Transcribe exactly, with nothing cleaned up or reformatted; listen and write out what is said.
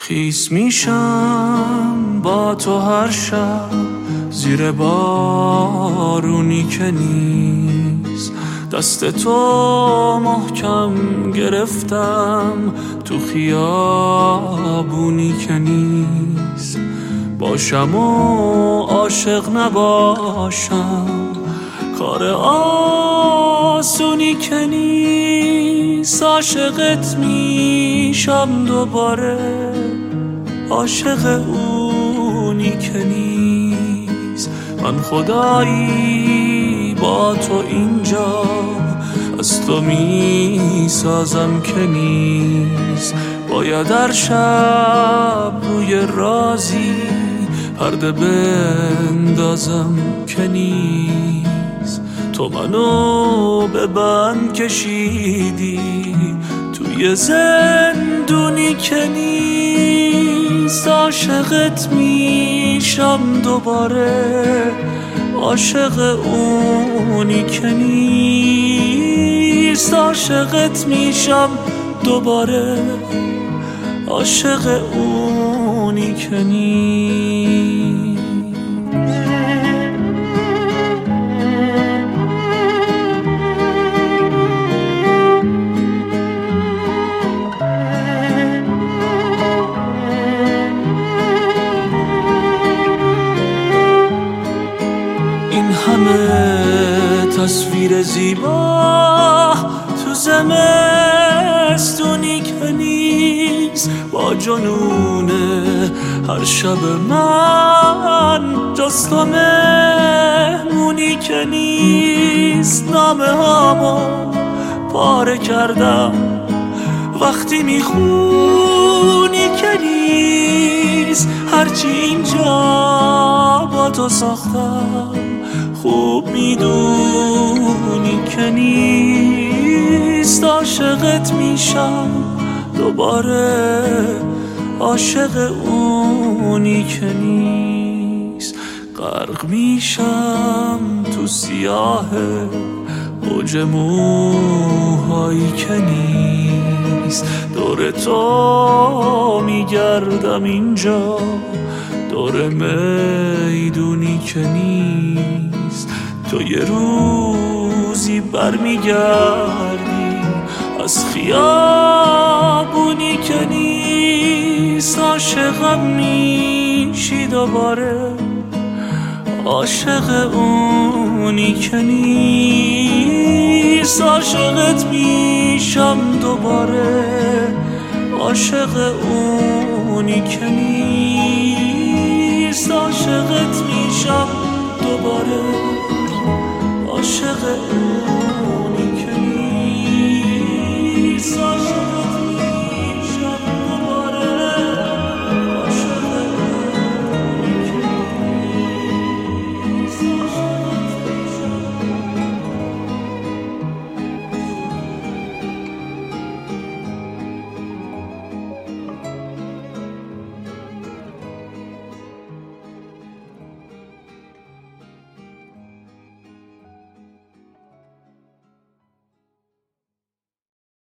خیس میشم با تو هر شب زیر بارونی که نیست، دست تو محکم گرفتم تو خیابونی که نیست. باشم و عاشق نباشم کار آسونی که نیست. عاشقت میشم دوباره، عاشق اونی که نیست. من خدایی با تو اینجا از تو میسازم که نیست. باید در شب روی رازی پرده بندازم که نیست. تو منو به بند کشیدی توی زندونی که نیست. عاشقت میشم دوباره، عاشق اونی که نیست. عاشقت میشم دوباره، عاشق اونی که نیست. این همه تصویر زیبا تو زمستونی که نیست. با جنون هر شب من جز تو مهمونی که نیست. نامه هامو پاره کردم وقتی میخونی که نیست. هرچی اینجا با تو ساختم خوب میدونی که نیست. عاشقت میشم دوباره، عاشق اونی که نیست. غرق میشم تو سیاه اوج موهایی که نیست. دور تو میگردم اینجا، دور میدونی که نیست. تو یه روزی برمیگردی از خیابونی که نیست. عاشقم میشی دوباره، عاشق اونی که نیست. عاشقت میشم دوباره، عاشق اونی که نیست. عاشقت میشم دوباره، عاشق اونی